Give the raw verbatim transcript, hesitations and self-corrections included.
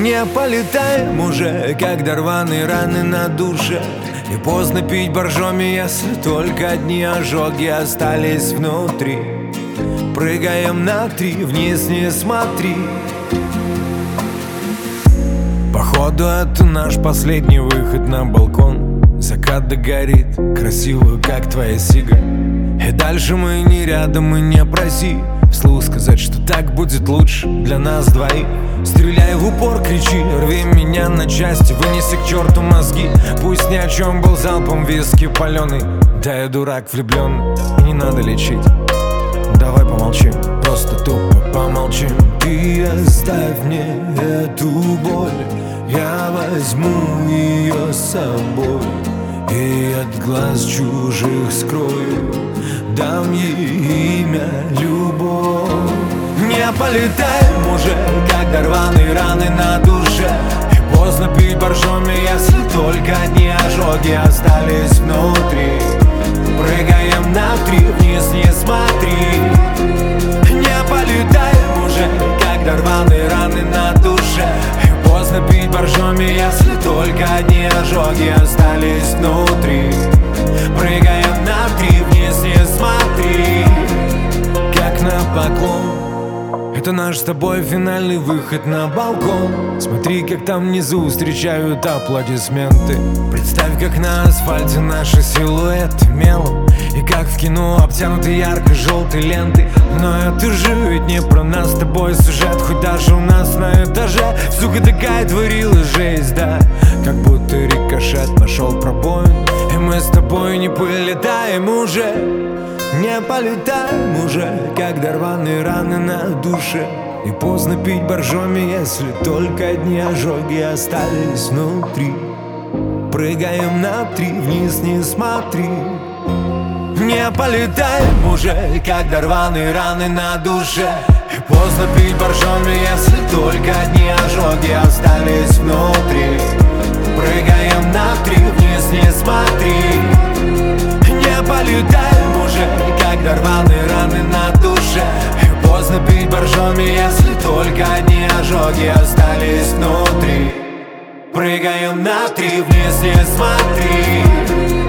Не полетаем уже, когда рваные раны на душе. И поздно пить боржоми, если только одни ожоги остались внутри. Прыгаем на три, вниз не смотри. Походу это наш последний выход на балкон. Закат догорит, красиво, как твоя сига. И дальше мы не рядом, и не проси вслух сказать, что так будет лучше для нас двоих. Стреляй в упор, кричи, рви меня на части, вынеси к черту мозги. Пусть ни о чем был залпом виски паленый. Да я дурак влюбленный, и не надо лечить. Давай помолчим, просто тупо помолчим. Ты оставь мне эту боль, я возьму ее с собой и от глаз чужих скрою. Дам ей имя любовь. Не полетаем уже, когда рваные раны на душе. И поздно пить боржоми, если только одни ожоги остались внутри. Прыгаем на три, вниз не смотри. Не полетаем уже, когда рваные раны на душе. И поздно пить боржоми, если только одни ожоги остались внутри. Прыгаем на три, вниз не смотри. Как на поклон, это наш с тобой финальный выход на балкон. Смотри, как там внизу встречают аплодисменты. Представь, как на асфальте наши силуэты мелом. И как в кино обтянуты ярко-желтой лентой. Но это же ведь не про нас с тобой сюжет. Хоть даже у нас на этаже сука такая творила жесть, да. Как будто рикошет нашел пробоин. И мы с тобой не полетаем уже. Не полетаем уже, когда рваные раны на душе. И поздно пить боржоми, если только одни ожоги остались внутри. Прыгаем на три, вниз не смотри. Не полетаем уже, когда рваные раны на душе. И поздно пить боржоми, если только одни ожоги остались внутри. Прыгаем на три, вниз не смотри. Не полетаем уже, когда рваные раны на душе. И поздно пить боржоми, если только одни ожоги остались внутри. Прыгаем на три, вниз не смотри.